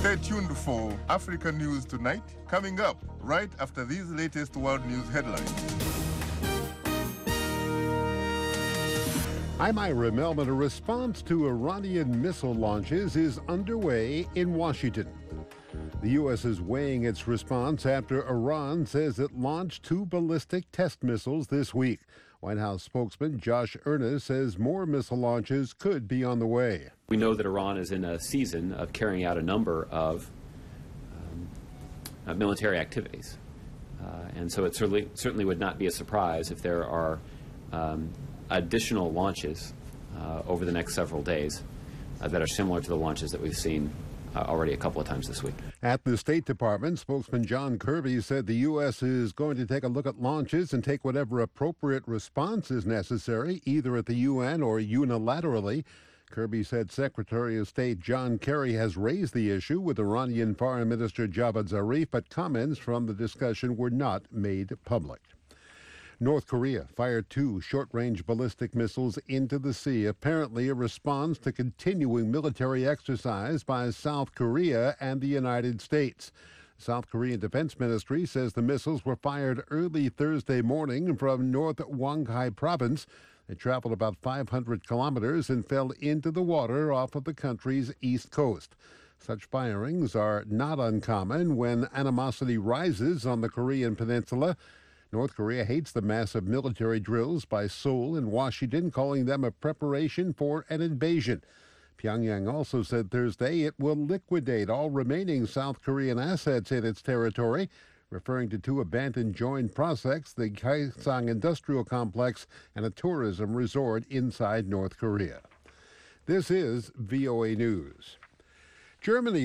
Stay tuned for Africa News Tonight, coming up right after these latest world news headlines. I'm Ira Melvin. A response to Iranian missile launches is underway in Washington. The U.S. is weighing its response after Iran says it launched 2 ballistic test missiles this week. White House spokesman Josh Earnest says more missile launches could be on the way. We know that Iran is in a season of carrying out a number of military activities. And so it certainly would not be a surprise if there are additional launches over the next several days that are similar to the launches that we've seen already a couple of times this week. At the State Department, spokesman John Kirby said the U.S. is going to take a look at launches and take whatever appropriate response is necessary, either at the UN or unilaterally. Kirby said Secretary of State John Kerry has raised the issue with Iranian Foreign Minister Javad Zarif, but comments from the discussion were not made public. North Korea fired 2 short-range ballistic missiles into the sea, apparently a response to continuing military exercise by South Korea and the United States. South Korean Defense Ministry says the missiles were fired early Thursday morning from North Hwanghae Province. They traveled about 500 kilometers and fell into the water off of the country's east coast. Such firings are not uncommon when animosity rises on the Korean peninsula. North Korea hates the massive military drills by Seoul and Washington, calling them a preparation for an invasion. Pyongyang also said Thursday it will liquidate all remaining South Korean assets in its territory, referring to 2 abandoned joint projects, the Kaesong Industrial Complex and a tourism resort inside North Korea. This is VOA News. Germany